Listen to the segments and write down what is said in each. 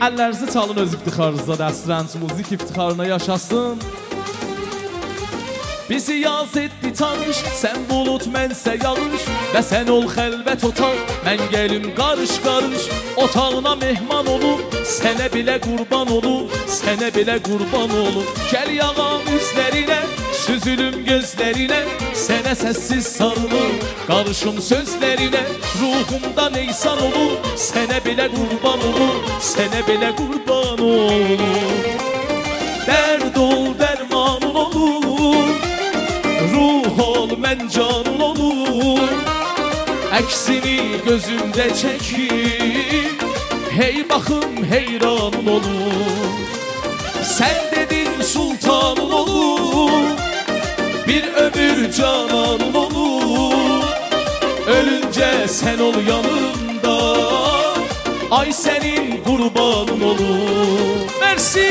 Əllərinizi çalın öz iftixarınızda, Dəstərənc Muzik iftixarına yaşasın. Bizi yaz etdi tanış, sən bulut mənsə yağış, və sən ol xəlvət otaq, mən gəlim qarış qarış. Otağına mehman olub, sənə belə qurban olub, sənə belə qurban olub. Gəl yağan üzlərinə, süzülüm gözlərinə, sənə səssiz sarılır, qarışım sözlərinə. Ruhumda neysan olub, sənə belə qurban olub, sənə belə qurban olub. Dərd ol, dərmanın olur, ruh ol, mən canın olur. Əksini gözümdə çəkir, hey baxım heyranın olur. Sən dedin sultanın olur, bir ömür cananın olur. Ölüncə sən ol yanımda, ay sənin qurbanın olur. Mersi.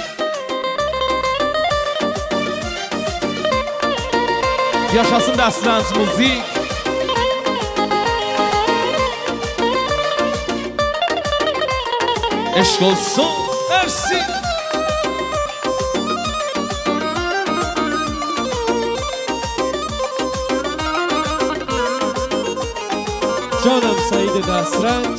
Yaşasın Dəstərənc Muzik. Eşq olsun, mersi. Canım Səid Dəstərənc.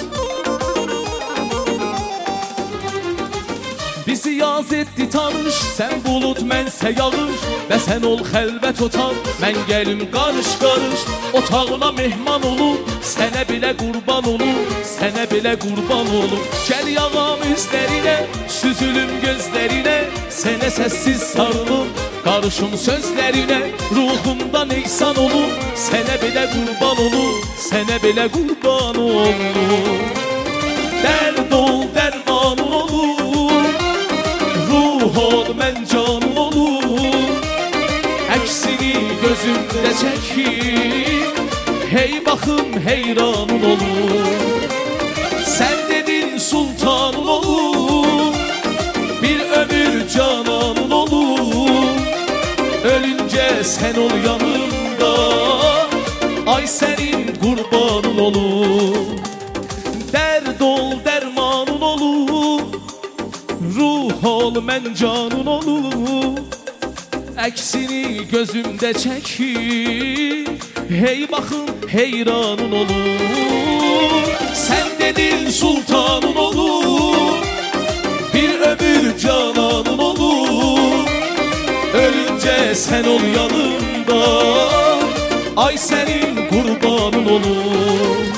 Bizi yaz etdi tanış, sən bulut mənsə yağış, və sən ol xəlvət otaq, mən gəlim qarış qarış. Otağına mehman olub, sənə belə qurban olub, sənə belə qurban olub. Gəl yağam üzlərinə, süzülüm gözlərinə, sənə səssiz sarılıb, qarışım sözlərinə. Ruhumda neysan olub, sənə belə qurban olub, sənə belə qurban olub. Dərd ol, dərmanın olur, ruh ol, mən canın olur. Əksini gözümdə çəkir, hey baxım heyranın olur. Sən dedin sultanın olur, bir ömür cananın olur. Ölüncə sən ol yanımda, ay sənin qurbanın olur. Dərd ol, dərmanın olur, ruh ol, mən canın olur. Əksini gözümdə çəkir, hey baxım heyranın olur. Sən dedin sultanın olur, bir ömür cananın olur. Ölüncə sən ol yanımda, ay sənin qurbanın olur.